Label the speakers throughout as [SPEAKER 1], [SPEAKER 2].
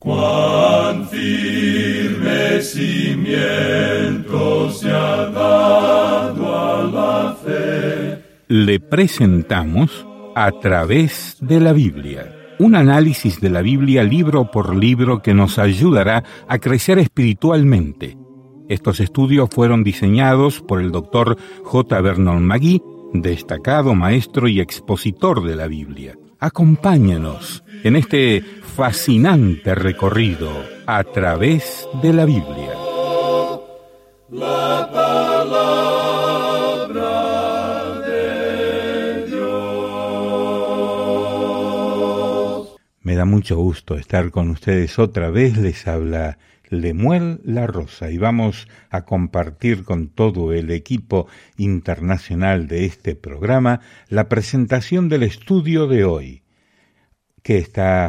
[SPEAKER 1] Cuán firme cimiento se ha dado a la fe.
[SPEAKER 2] Le presentamos A través de la Biblia, un análisis de la Biblia libro por libro que nos ayudará a crecer espiritualmente. Estos estudios fueron diseñados por el Dr. J. Vernon McGee, destacado maestro y expositor de la Biblia. Acompáñenos en este fascinante recorrido a través de la Biblia.
[SPEAKER 1] La palabra de Dios.
[SPEAKER 2] Me da mucho gusto estar con ustedes otra vez. Les habla Lemuel La Rosa y vamos a compartir con todo el equipo internacional de este programa la presentación del estudio de hoy, que está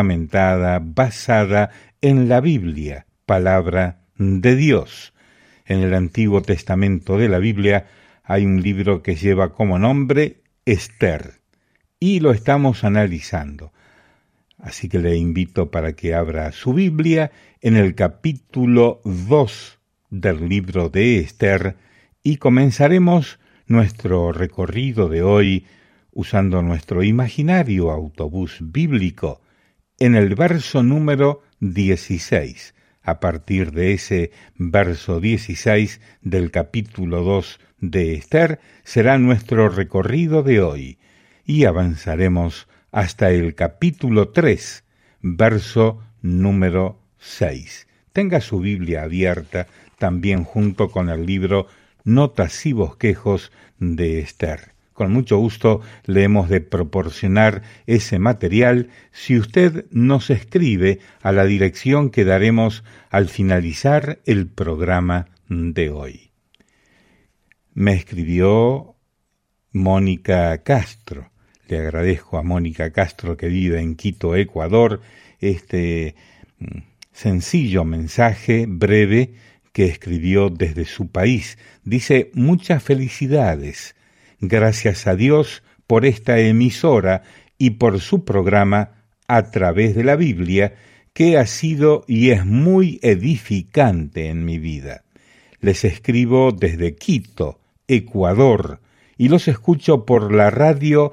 [SPEAKER 2] basada en la Biblia, palabra de Dios. En el Antiguo Testamento de la Biblia hay un libro que lleva como nombre Esther y lo estamos analizando. Así que le invito para que abra su Biblia en el capítulo 2 del libro de Esther y comenzaremos nuestro recorrido de hoy usando nuestro imaginario autobús bíblico en el verso número 16. A partir de ese verso 16 del capítulo 2 de Esther será nuestro recorrido de hoy y avanzaremos hasta el capítulo 3, verso número 6. Tenga su Biblia abierta también junto con el libro Notas y Bosquejos de Esther. Con mucho gusto le hemos de proporcionar ese material si usted nos escribe a la dirección que daremos al finalizar el programa de hoy. Me escribió Mónica Castro. Le agradezco a Mónica Castro, que vive en Quito, Ecuador, este sencillo mensaje breve que escribió desde su país. Dice: muchas felicidades. Gracias a Dios por esta emisora y por su programa A través de la Biblia, que ha sido y es muy edificante en mi vida. Les escribo desde Quito, Ecuador, y los escucho por la radio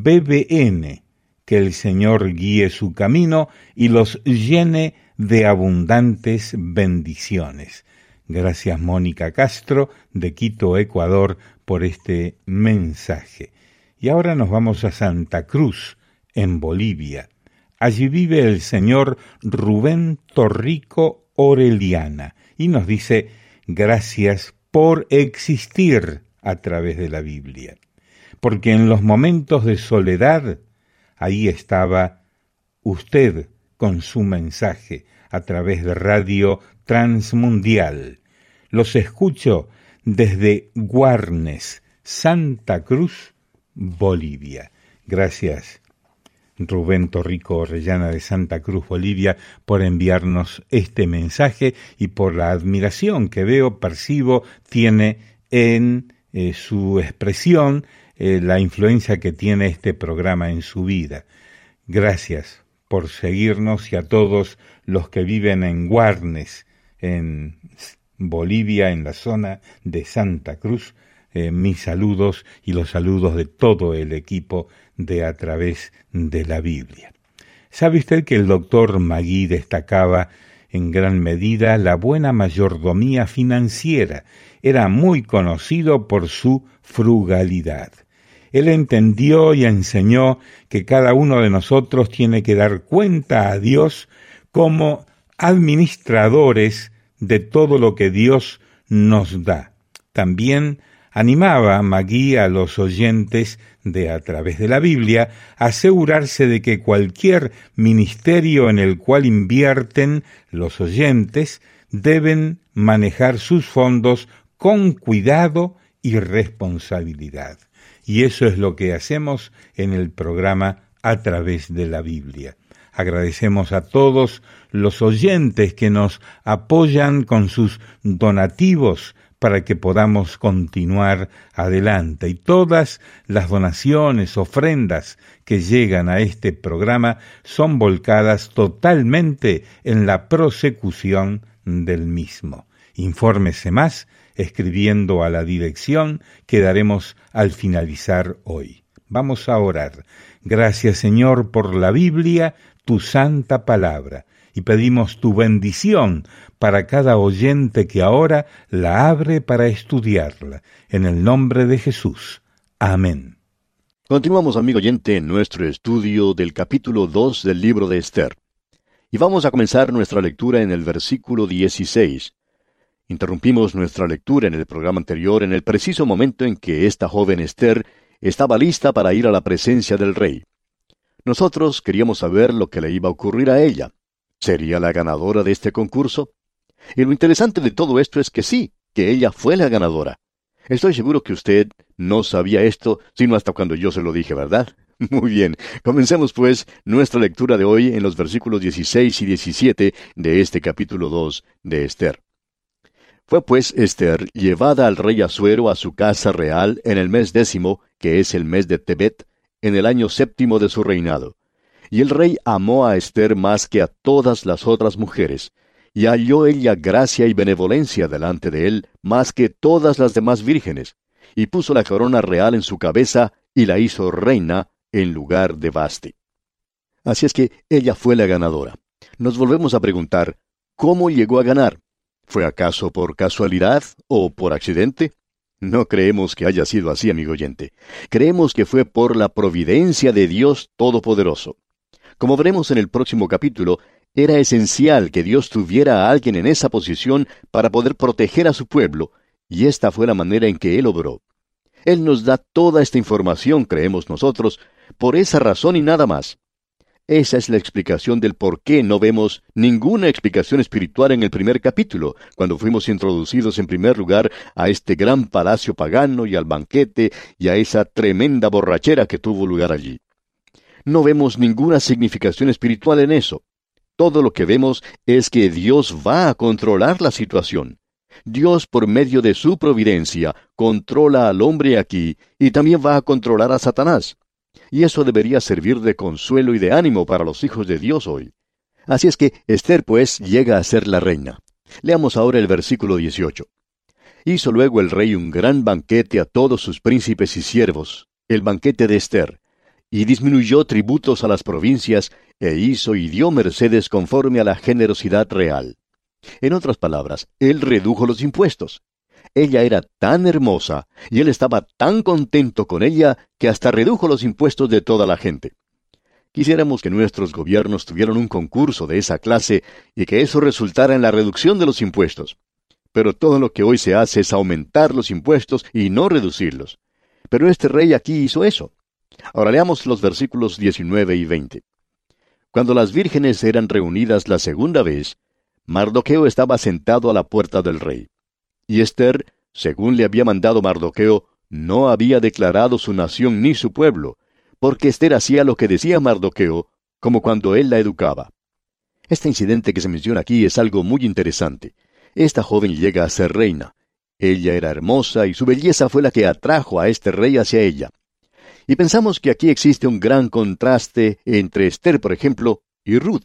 [SPEAKER 2] BBN. Que el Señor guíe su camino y los llene de abundantes bendiciones. Gracias, Mónica Castro, de Quito, Ecuador, por este mensaje. Y ahora nos vamos a Santa Cruz, en Bolivia. Allí vive el señor Rubén Torrico Orellana y nos dice: gracias por existir a través de la Biblia. Porque en los momentos de soledad, ahí estaba usted con su mensaje a través de Radio Transmundial. Los escucho desde Guarnes, Santa Cruz, Bolivia. Gracias, Rubén Torrico Orellana de Santa Cruz, Bolivia, por enviarnos este mensaje y por la admiración que percibo, tiene en su expresión, la influencia que tiene este programa en su vida. Gracias por seguirnos y a todos los que viven en Guarnes, en Bolivia, en la zona de Santa Cruz, mis saludos y los saludos de todo el equipo de A través de la Biblia. ¿Sabe usted que el doctor Magui destacaba en gran medida la buena mayordomía financiera? Era muy conocido por su frugalidad. Él entendió y enseñó que cada uno de nosotros tiene que dar cuenta a Dios como administradores de todo lo que Dios nos da. También animaba Magui a los oyentes de A través de la Biblia a asegurarse de que cualquier ministerio en el cual invierten los oyentes deben manejar sus fondos con cuidado y responsabilidad. Y eso es lo que hacemos en el programa A través de la Biblia. Agradecemos a todos los oyentes que nos apoyan con sus donativos para que podamos continuar adelante. Y todas las donaciones, ofrendas que llegan a este programa son volcadas totalmente en la prosecución del mismo. Infórmese más escribiendo a la dirección que daremos al finalizar hoy. Vamos a orar. Gracias, Señor, por la Biblia, tu santa palabra, y pedimos tu bendición para cada oyente que ahora la abre para estudiarla. En el nombre de Jesús. Amén.
[SPEAKER 3] Continuamos, amigo oyente, en nuestro estudio del capítulo 2 del libro de Esther. Y vamos a comenzar nuestra lectura en el versículo 16. Interrumpimos nuestra lectura en el programa anterior en el preciso momento en que esta joven Esther estaba lista para ir a la presencia del rey. Nosotros queríamos saber lo que le iba a ocurrir a ella. ¿Sería la ganadora de este concurso? Y lo interesante de todo esto es que sí, que ella fue la ganadora. Estoy seguro que usted no sabía esto, sino hasta cuando yo se lo dije, ¿verdad? Muy bien, comencemos pues nuestra lectura de hoy en los versículos 16 y 17 de este capítulo 2 de Esther. Fue pues Esther llevada al rey Asuero a su casa real en el mes 10, que es el mes de Tebet, en el año 7 de su reinado. Y el rey amó a Esther más que a todas las otras mujeres, y halló ella gracia y benevolencia delante de él más que todas las demás vírgenes, y puso la corona real en su cabeza y la hizo reina en lugar de Vasti. Así es que ella fue la ganadora. Nos volvemos a preguntar, ¿cómo llegó a ganar? ¿Fue acaso por casualidad o por accidente? No creemos que haya sido así, amigo oyente. Creemos que fue por la providencia de Dios Todopoderoso. Como veremos en el próximo capítulo, era esencial que Dios tuviera a alguien en esa posición para poder proteger a su pueblo, y esta fue la manera en que Él obró. Él nos da toda esta información, creemos nosotros, por esa razón y nada más. Esa es la explicación del por qué no vemos ninguna explicación espiritual en el primer capítulo, cuando fuimos introducidos en primer lugar a este gran palacio pagano y al banquete y a esa tremenda borrachera que tuvo lugar allí. No vemos ninguna significación espiritual en eso. Todo lo que vemos es que Dios va a controlar la situación. Dios, por medio de su providencia, controla al hombre aquí y también va a controlar a Satanás. Y eso debería servir de consuelo y de ánimo para los hijos de Dios hoy. Así es que Esther, pues, llega a ser la reina. Leamos ahora el versículo 18. Hizo luego el rey un gran banquete a todos sus príncipes y siervos, el banquete de Esther, y disminuyó tributos a las provincias, e hizo y dio mercedes conforme a la generosidad real. En otras palabras, él redujo los impuestos. Ella era tan hermosa, y él estaba tan contento con ella, que hasta redujo los impuestos de toda la gente. Quisiéramos que nuestros gobiernos tuvieran un concurso de esa clase, y que eso resultara en la reducción de los impuestos. Pero todo lo que hoy se hace es aumentar los impuestos y no reducirlos. Pero este rey aquí hizo eso. Ahora leamos los versículos 19 y 20. Cuando las vírgenes eran reunidas la segunda vez, Mardoqueo estaba sentado a la puerta del rey. Y Esther, según le había mandado Mardoqueo, no había declarado su nación ni su pueblo, porque Esther hacía lo que decía Mardoqueo, como cuando él la educaba. Este incidente que se menciona aquí es algo muy interesante. Esta joven llega a ser reina. Ella era hermosa y su belleza fue la que atrajo a este rey hacia ella. Y pensamos que aquí existe un gran contraste entre Esther, por ejemplo, y Ruth.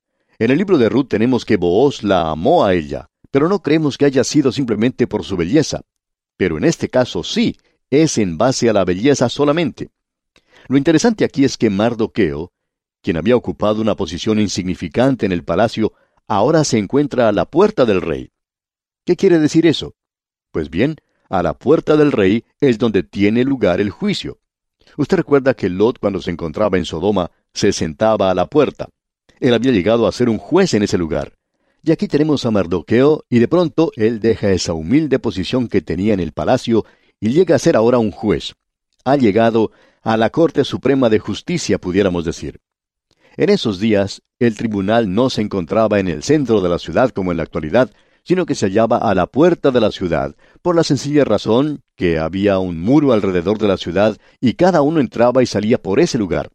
[SPEAKER 3] En el libro de Ruth tenemos que Booz la amó a ella, pero no creemos que haya sido simplemente por su belleza. Pero en este caso sí, es en base a la belleza solamente. Lo interesante aquí es que Mardoqueo, quien había ocupado una posición insignificante en el palacio, ahora se encuentra a la puerta del rey. ¿Qué quiere decir eso? Pues bien, a la puerta del rey es donde tiene lugar el juicio. Usted recuerda que Lot, cuando se encontraba en Sodoma, se sentaba a la puerta. Él había llegado a ser un juez en ese lugar. Y aquí tenemos a Mardoqueo, y de pronto él deja esa humilde posición que tenía en el palacio y llega a ser ahora un juez. Ha llegado a la Corte Suprema de Justicia, pudiéramos decir. En esos días, el tribunal no se encontraba en el centro de la ciudad como en la actualidad, sino que se hallaba a la puerta de la ciudad, por la sencilla razón que había un muro alrededor de la ciudad y cada uno entraba y salía por ese lugar.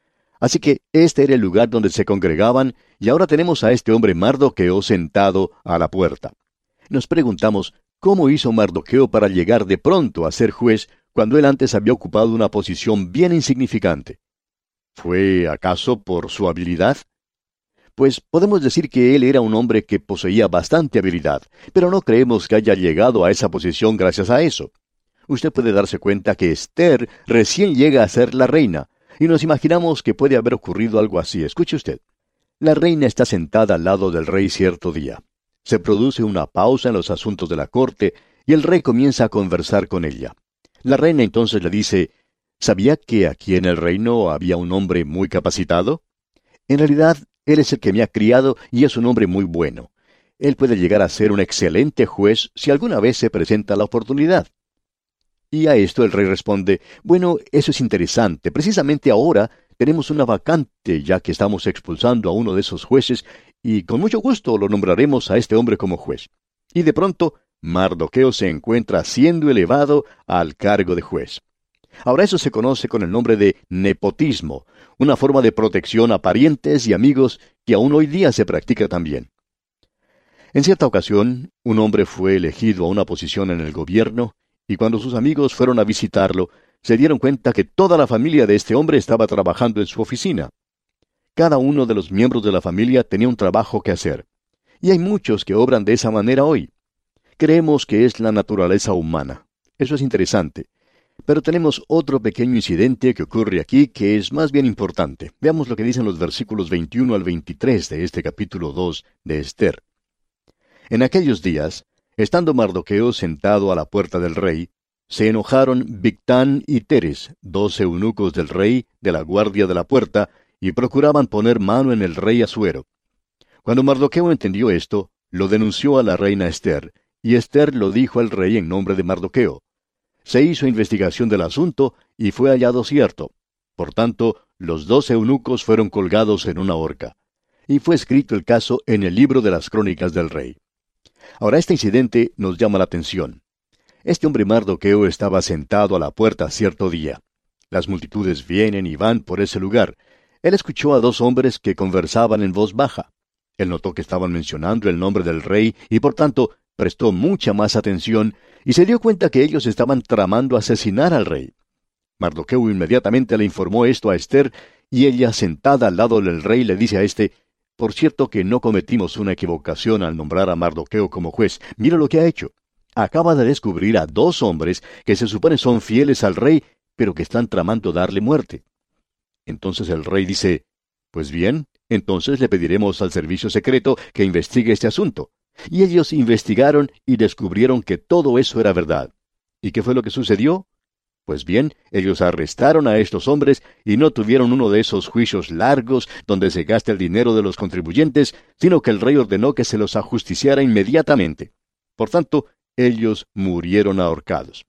[SPEAKER 3] Así que este era el lugar donde se congregaban, y ahora tenemos a este hombre Mardoqueo sentado a la puerta. Nos preguntamos, ¿Cómo hizo Mardoqueo para llegar de pronto a ser juez cuando él antes había ocupado una posición bien insignificante? ¿Fue acaso por su habilidad? Pues podemos decir que él era un hombre que poseía bastante habilidad, pero no creemos que haya llegado a esa posición gracias a eso. Usted puede darse cuenta que Esther recién llega a ser la reina, y nos imaginamos que puede haber ocurrido algo así. Escuche usted. La reina está sentada al lado del rey cierto día. Se produce una pausa en los asuntos de la corte, y el rey comienza a conversar con ella. La reina entonces le dice, ¿sabía que aquí en el reino había un hombre muy capacitado? En realidad, él es el que me ha criado y es un hombre muy bueno. Él puede llegar a ser un excelente juez si alguna vez se presenta la oportunidad. Y a esto el rey responde, bueno, eso es interesante. Precisamente ahora tenemos una vacante, ya que estamos expulsando a uno de esos jueces, y con mucho gusto lo nombraremos a este hombre como juez. Y de pronto, Mardoqueo se encuentra siendo elevado al cargo de juez. Ahora eso se conoce con el nombre de nepotismo, una forma de protección a parientes y amigos que aún hoy día se practica también. En cierta ocasión, un hombre fue elegido a una posición en el gobierno, y cuando sus amigos fueron a visitarlo, se dieron cuenta que toda la familia de este hombre estaba trabajando en su oficina. Cada uno de los miembros de la familia tenía un trabajo que hacer. Y hay muchos que obran de esa manera hoy. Creemos que es la naturaleza humana. Eso es interesante. Pero tenemos otro pequeño incidente que ocurre aquí que es más bien importante. Veamos lo que dicen los versículos 21 al 23 de este capítulo 2 de Esther. En aquellos días, estando Mardoqueo sentado a la puerta del rey, se enojaron Bigtán y Teres, 2 eunucos del rey, de la guardia de la puerta, y procuraban poner mano en el rey Asuero. Cuando Mardoqueo entendió esto, lo denunció a la reina Esther, y Esther lo dijo al rey en nombre de Mardoqueo. Se hizo investigación del asunto, y fue hallado cierto. Por tanto, los 2 eunucos fueron colgados en una horca. Y fue escrito el caso en el libro de las crónicas del rey. Ahora este incidente nos llama la atención. Este hombre Mardoqueo estaba sentado a la puerta cierto día. Las multitudes vienen y van por ese lugar. Él escuchó a 2 hombres que conversaban en voz baja. Él notó que estaban mencionando el nombre del rey y por tanto prestó mucha más atención y se dio cuenta que ellos estaban tramando asesinar al rey. Mardoqueo inmediatamente le informó esto a Esther y ella, sentada al lado del rey, le dice a éste, por cierto que no cometimos una equivocación al nombrar a Mardoqueo como juez. Mira lo que ha hecho. Acaba de descubrir a 2 hombres que se supone son fieles al rey, pero que están tramando darle muerte. Entonces el rey dice, pues bien, entonces le pediremos al servicio secreto que investigue este asunto. Y ellos investigaron y descubrieron que todo eso era verdad. ¿Y qué fue lo que sucedió? Pues bien, ellos arrestaron a estos hombres y no tuvieron uno de esos juicios largos donde se gasta el dinero de los contribuyentes, sino que el rey ordenó que se los ajusticiara inmediatamente. Por tanto, ellos murieron ahorcados.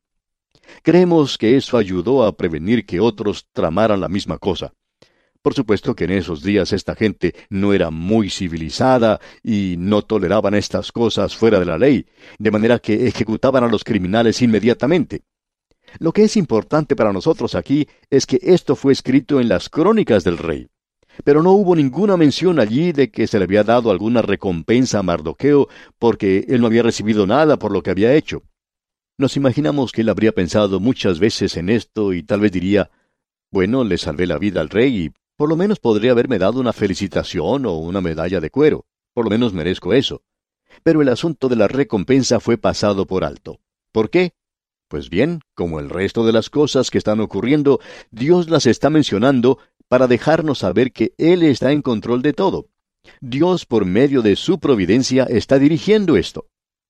[SPEAKER 3] Creemos que eso ayudó a prevenir que otros tramaran la misma cosa. Por supuesto que en esos días esta gente no era muy civilizada y no toleraban estas cosas fuera de la ley, de manera que ejecutaban a los criminales inmediatamente. Lo que es importante para nosotros aquí es que esto fue escrito en las crónicas del rey. Pero no hubo ninguna mención allí de que se le había dado alguna recompensa a Mardoqueo porque él no había recibido nada por lo que había hecho. Nos imaginamos que él habría pensado muchas veces en esto y tal vez diría, bueno, le salvé la vida al rey y por lo menos podría haberme dado una felicitación o una medalla de cuero. Por lo menos merezco eso. Pero el asunto de la recompensa fue pasado por alto. ¿Por qué? Pues bien, como el resto de las cosas que están ocurriendo, Dios las está mencionando para dejarnos saber que Él está en control de todo. Dios, por medio de su providencia, está dirigiendo esto.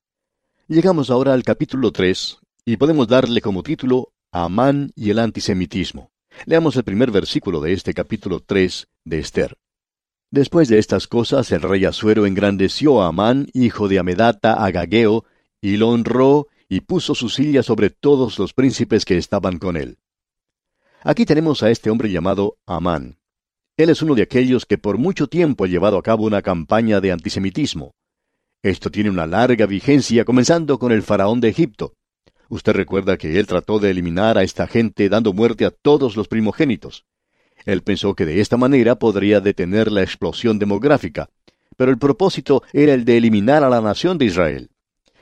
[SPEAKER 3] Llegamos ahora al capítulo 3, y podemos darle como título Amán y el antisemitismo. Leamos el primer versículo de este capítulo 3 de Esther. Después de estas cosas, el rey Asuero engrandeció a Amán, hijo de Amedata, Agageo, y lo honró, y puso su silla sobre todos los príncipes que estaban con él. Aquí tenemos a este hombre llamado Amán. Él es uno de aquellos que por mucho tiempo ha llevado a cabo una campaña de antisemitismo. Esto tiene una larga vigencia, comenzando con el faraón de Egipto. Usted recuerda que él trató de eliminar a esta gente dando muerte a todos los primogénitos. Él pensó que de esta manera podría detener la explosión demográfica, pero el propósito era el de eliminar a la nación de Israel.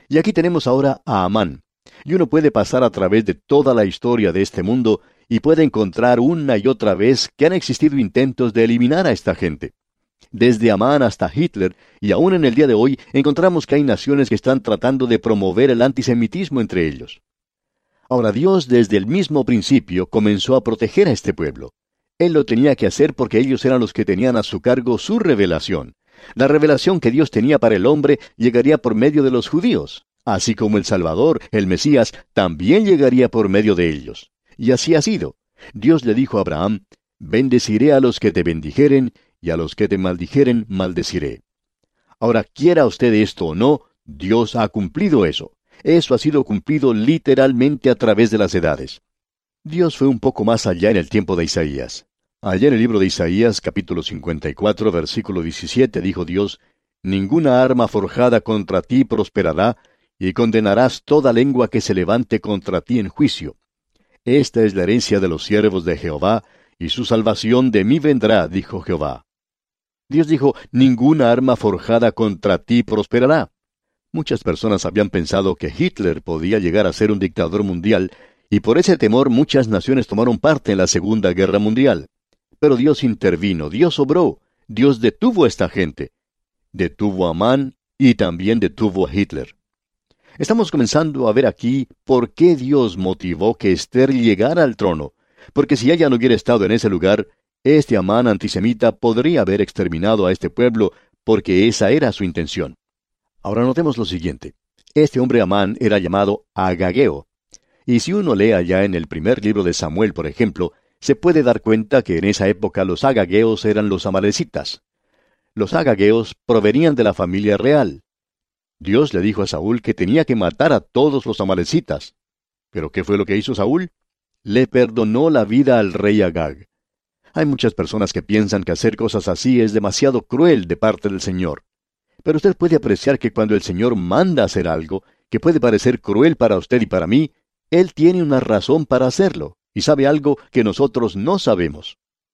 [SPEAKER 3] Y aquí tenemos ahora a Amán. Y uno puede pasar a través de toda la historia de este mundo y puede encontrar una y otra vez que han existido intentos de eliminar a esta gente. Desde Amán hasta Hitler, y aún en el día de hoy, encontramos que hay naciones que están tratando de promover el antisemitismo entre ellos. Ahora, Dios desde el mismo principio comenzó a proteger a este pueblo. Él lo tenía que hacer porque ellos eran los que tenían a su cargo su revelación. La revelación que Dios tenía para el hombre llegaría por medio de los judíos, así como el Salvador, el Mesías, también llegaría por medio de ellos. Y así ha sido. Dios le dijo a Abraham, «Bendeciré a los que te bendijeren, y a los que te maldijeren, maldeciré». Ahora, quiera usted esto o no, Dios ha cumplido eso. Eso ha sido cumplido literalmente a través de las edades. Dios fue un poco más allá en el tiempo de Isaías. Allá en el libro de Isaías, capítulo 54, versículo 17, dijo Dios, «Ninguna arma forjada contra ti prosperará, y condenarás toda lengua que se levante contra ti en juicio. Esta es la herencia de los siervos de Jehová, y su salvación de mí vendrá, dijo Jehová». Dios dijo, «Ninguna arma forjada contra ti prosperará». Muchas personas habían pensado que Hitler podía llegar a ser un dictador mundial, y por ese temor muchas naciones tomaron parte en la Segunda Guerra Mundial. Pero Dios intervino, Dios obró, Dios detuvo a esta gente. Detuvo a Amán y también detuvo a Hitler. Estamos comenzando a ver aquí por qué Dios motivó que Esther llegara al trono, porque si ella no hubiera estado en ese lugar, este Amán antisemita podría haber exterminado a este pueblo, porque esa era su intención. Ahora notemos lo siguiente. Este hombre Amán era llamado Agageo. Y si uno lee allá en el primer libro de Samuel, por ejemplo, se puede dar cuenta que en esa época los agageos eran los amalecitas. Los agageos provenían de la familia real. Dios le dijo a Saúl que tenía que matar a todos los amalecitas. ¿Pero qué fue lo que hizo Saúl? Le perdonó la vida al rey Agag. Hay muchas personas que piensan que hacer cosas así es demasiado cruel de parte del Señor. Pero usted puede apreciar que cuando el Señor manda hacer algo, que puede parecer cruel para usted y para mí, Él tiene una razón para hacerlo, y sabe algo que nosotros no sabemos.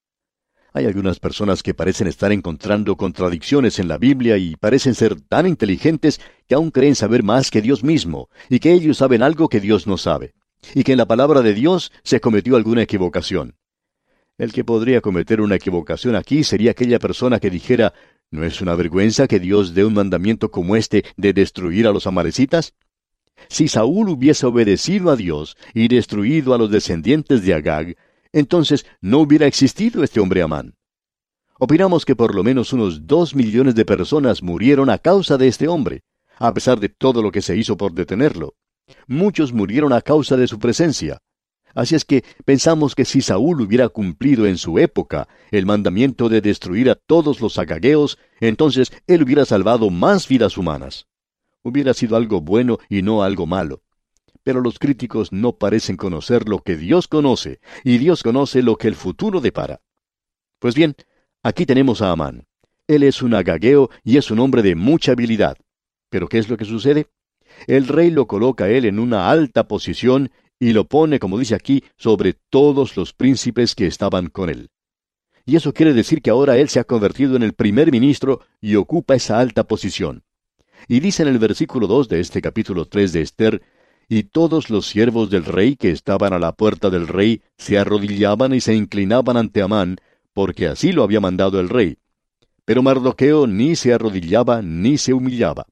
[SPEAKER 3] Hay algunas personas que parecen estar encontrando contradicciones en la Biblia y parecen ser tan inteligentes que aún creen saber más que Dios mismo, y que ellos saben algo que Dios no sabe, y que en la palabra de Dios se cometió alguna equivocación. El que podría cometer una equivocación aquí sería aquella persona que dijera, ¿no es una vergüenza que Dios dé un mandamiento como este de destruir a los amalecitas? Si Saúl hubiese obedecido a Dios y destruido a los descendientes de Agag, entonces no hubiera existido este hombre Amán. Opinamos que por lo menos unos 2 millones de personas murieron a causa de este hombre, a pesar de todo lo que se hizo por detenerlo. Muchos murieron a causa de su presencia. Así es que pensamos que si Saúl hubiera cumplido en su época el mandamiento de destruir a todos los agageos, entonces él hubiera salvado más vidas humanas. Hubiera sido algo bueno y no algo malo. Pero los críticos no parecen conocer lo que Dios conoce, y Dios conoce lo que el futuro depara. Pues bien, aquí tenemos a Amán. Él es un agageo y es un hombre de mucha habilidad. ¿Pero qué es lo que sucede? El rey lo coloca a él en una alta posición y lo pone, como dice aquí, sobre todos los príncipes que estaban con él. Y eso quiere decir que ahora él se ha convertido en el primer ministro y ocupa esa alta posición. Y dice en el versículo 2 de este capítulo 3 de Esther, «Y todos los siervos del rey que estaban a la puerta del rey se arrodillaban y se inclinaban ante Amán, porque así lo había mandado el rey. Pero Mardoqueo ni se arrodillaba ni se humillaba».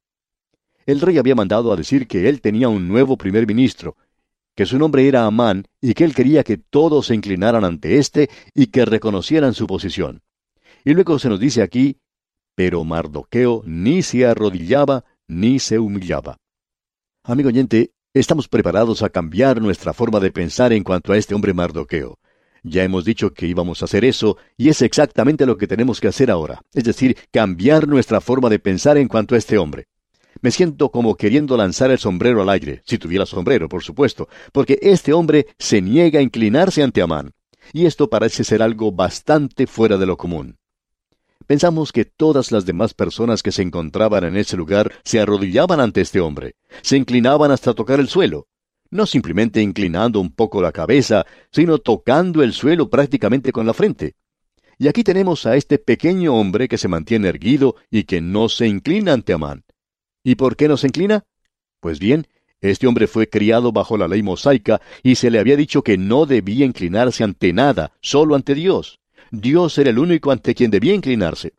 [SPEAKER 3] El rey había mandado a decir que él tenía un nuevo primer ministro, que su nombre era Amán, y que él quería que todos se inclinaran ante éste y que reconocieran su posición. Y luego se nos dice aquí, pero Mardoqueo ni se arrodillaba ni se humillaba. Amigo oyente, estamos preparados a cambiar nuestra forma de pensar en cuanto a este hombre Mardoqueo. Ya hemos dicho que íbamos a hacer eso, y es exactamente lo que tenemos que hacer ahora, es decir, cambiar nuestra forma de pensar en cuanto a este hombre. Me siento como queriendo lanzar el sombrero al aire, si tuviera sombrero, por supuesto, porque este hombre se niega a inclinarse ante Amán, y esto parece ser algo bastante fuera de lo común. Pensamos que todas las demás personas que se encontraban en ese lugar se arrodillaban ante este hombre, se inclinaban hasta tocar el suelo, no simplemente inclinando un poco la cabeza, sino tocando el suelo prácticamente con la frente. Y aquí tenemos a este pequeño hombre que se mantiene erguido y que no se inclina ante Amán. ¿Y por qué no se inclina? Pues bien, este hombre fue criado bajo la ley mosaica y se le había dicho que no debía inclinarse ante nada, solo ante Dios. Dios era el único ante quien debía inclinarse.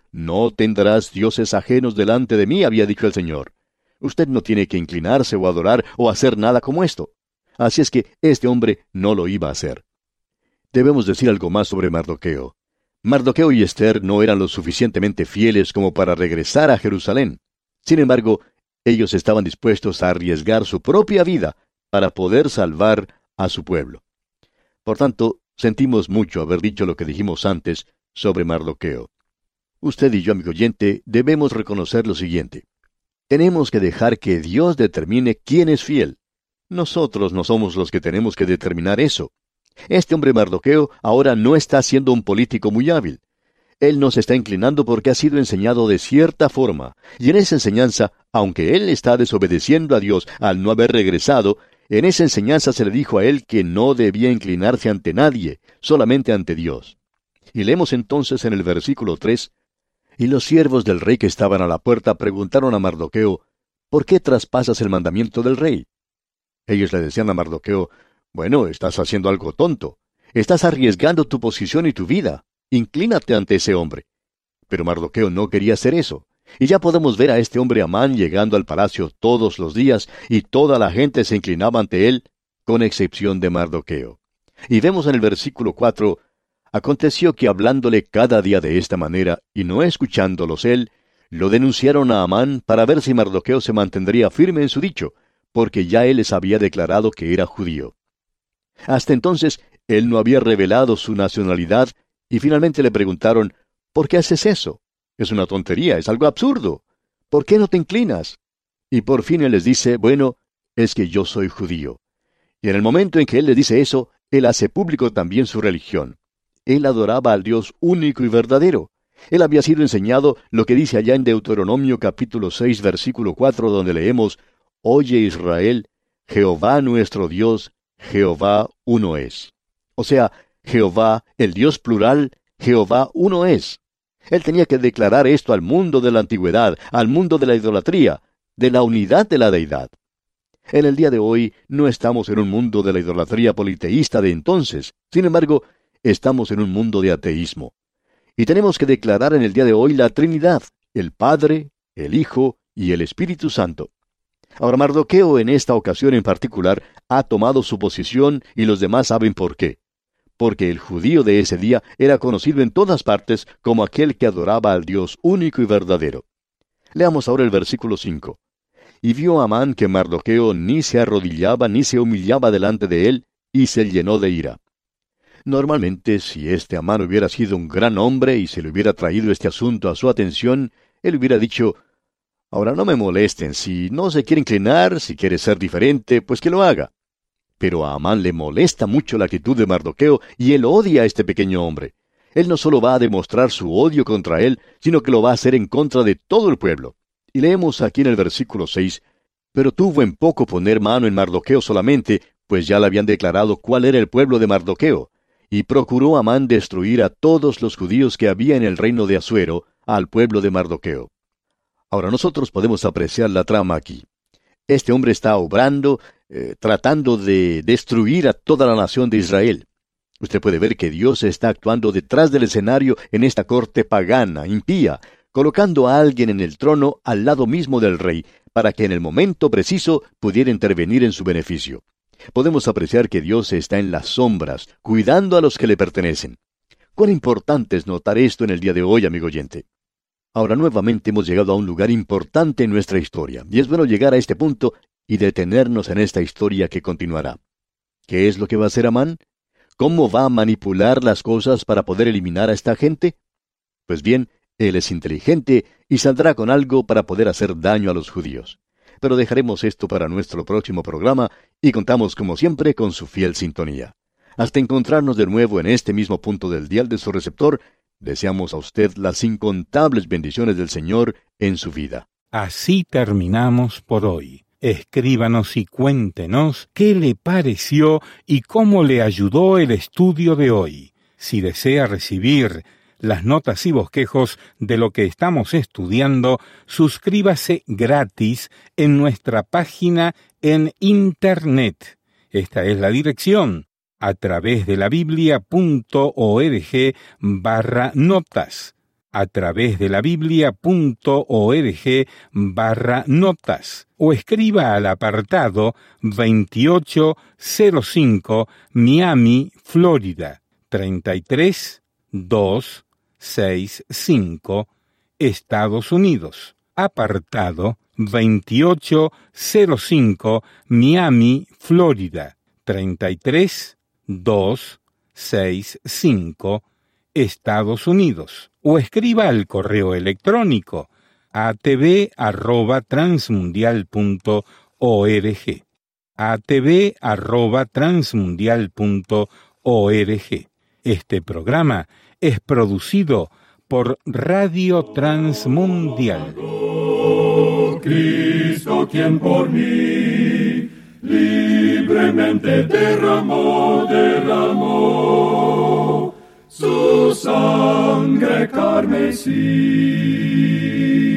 [SPEAKER 3] No tendrás dioses ajenos delante de mí, había dicho el Señor. Usted no tiene que inclinarse o adorar o hacer nada como esto. Así es que este hombre no lo iba a hacer. Debemos decir algo más sobre Mardoqueo. Mardoqueo y Esther no eran lo suficientemente fieles como para regresar a Jerusalén. Sin embargo, ellos estaban dispuestos a arriesgar su propia vida para poder salvar a su pueblo. Por tanto, sentimos mucho haber dicho lo que dijimos antes sobre Mardoqueo. Usted y yo, amigo oyente, debemos reconocer lo siguiente. Tenemos que dejar que Dios determine quién es fiel. Nosotros no somos los que tenemos que determinar eso. Este hombre Mardoqueo ahora no está siendo un político muy hábil. Él no se está inclinando porque ha sido enseñado de cierta forma, y en esa enseñanza, aunque él está desobedeciendo a Dios al no haber regresado, en esa enseñanza se le dijo a él que no debía inclinarse ante nadie, solamente ante Dios. Y leemos entonces en el versículo 3, y los siervos del rey que estaban a la puerta preguntaron a Mardoqueo, ¿por qué traspasas el mandamiento del rey? Ellos le decían a Mardoqueo, bueno, estás haciendo algo tonto. Estás arriesgando tu posición y tu vida. Inclínate ante ese hombre. Pero Mardoqueo no quería hacer eso. Y ya podemos ver a este hombre Amán llegando al palacio todos los días, y toda la gente se inclinaba ante él, con excepción de Mardoqueo. Y vemos en el versículo 4, aconteció que hablándole cada día de esta manera, y no escuchándolos él, lo denunciaron a Amán para ver si Mardoqueo se mantendría firme en su dicho, porque ya él les había declarado que era judío. Hasta entonces, él no había revelado su nacionalidad, y finalmente le preguntaron, ¿por qué haces eso? Es una tontería, es algo absurdo. ¿Por qué no te inclinas? Y por fin él les dice, bueno, es que yo soy judío. Y en el momento en que él les dice eso, él hace público también su religión. Él adoraba al Dios único y verdadero. Él había sido enseñado lo que dice allá en Deuteronomio capítulo 6, versículo 4, donde leemos, Oye Israel, Jehová nuestro Dios, Jehová uno es. O sea, Jehová, el Dios plural, Jehová uno es. Él tenía que declarar esto al mundo de la antigüedad, al mundo de la idolatría, de la unidad de la deidad. En el día de hoy no estamos en un mundo de la idolatría politeísta de entonces. Sin embargo, estamos en un mundo de ateísmo. Y tenemos que declarar en el día de hoy la Trinidad, el Padre, el Hijo y el Espíritu Santo. Ahora Mardoqueo en esta ocasión en particular ha tomado su posición y los demás saben por qué. Porque el judío de ese día era conocido en todas partes como aquel que adoraba al Dios único y verdadero. Leamos ahora el versículo 5. Y vio Amán que Mardoqueo ni se arrodillaba ni se humillaba delante de él, y se llenó de ira. Normalmente, si este Amán hubiera sido un gran hombre y se le hubiera traído este asunto a su atención, él hubiera dicho, ahora no me molesten, si no se quiere inclinar, si quiere ser diferente, pues que lo haga. Pero a Amán le molesta mucho la actitud de Mardoqueo y él odia a este pequeño hombre. Él no solo va a demostrar su odio contra él, sino que lo va a hacer en contra de todo el pueblo. Y leemos aquí en el versículo 6, pero tuvo en poco poner mano en Mardoqueo solamente, pues ya le habían declarado cuál era el pueblo de Mardoqueo. Y procuró Amán destruir a todos los judíos que había en el reino de Asuero, al pueblo de Mardoqueo. Ahora nosotros podemos apreciar la trama aquí. Este hombre está obrando, tratando de destruir a toda la nación de Israel. Usted puede ver que Dios está actuando detrás del escenario en esta corte pagana, impía, colocando a alguien en el trono al lado mismo del rey, para que en el momento preciso pudiera intervenir en su beneficio. Podemos apreciar que Dios está en las sombras, cuidando a los que le pertenecen. Cuán importante es notar esto en el día de hoy, amigo oyente. Ahora nuevamente hemos llegado a un lugar importante en nuestra historia, y es bueno llegar a este punto y detenernos en esta historia que continuará. ¿Qué es lo que va a hacer Amán? ¿Cómo va a manipular las cosas para poder eliminar a esta gente? Pues bien, él es inteligente y saldrá con algo para poder hacer daño a los judíos. Pero dejaremos esto para nuestro próximo programa y contamos como siempre con su fiel sintonía. Hasta encontrarnos de nuevo en este mismo punto del dial de su receptor, deseamos a usted las incontables bendiciones del Señor en su vida.
[SPEAKER 2] Así terminamos por hoy. Escríbanos y cuéntenos qué le pareció y cómo le ayudó el estudio de hoy. Si desea recibir las notas y bosquejos de lo que estamos estudiando, suscríbase gratis en nuestra página en Internet. Esta es la dirección: a través de la biblia.org/notas. A través de la biblia.org/notas. O escriba al apartado 2805 Miami, Florida, 33265, Estados Unidos. Apartado 2805 Miami, Florida, 33265, Estados Unidos. O escriba al correo electrónico atv@transmundial.org. atv@transmundial.org. Este programa es producido por Radio Transmundial.
[SPEAKER 1] Cristo, quien por mí libremente derramó su sangre carmesí.